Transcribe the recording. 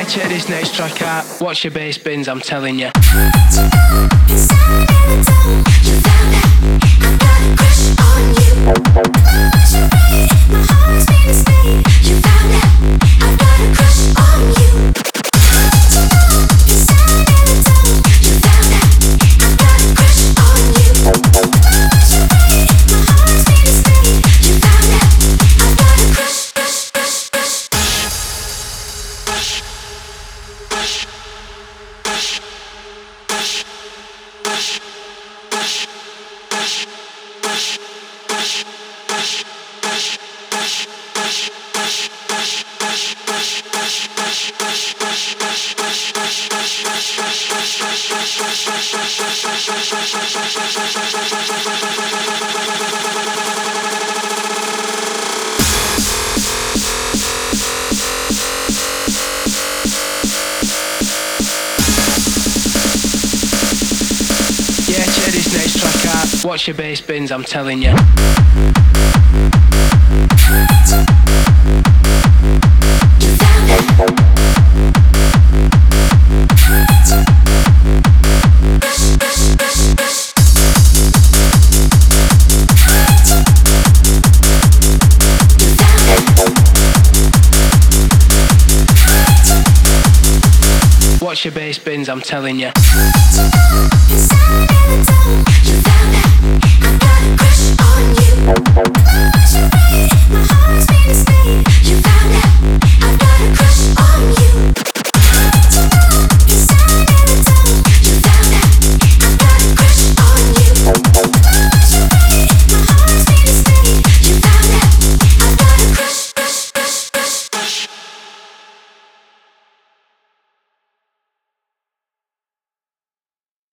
check this next track out. Watch your bass bins, I'm telling you. Watch your bass bins, I'm telling you. Watch your bass bins, I'm telling you.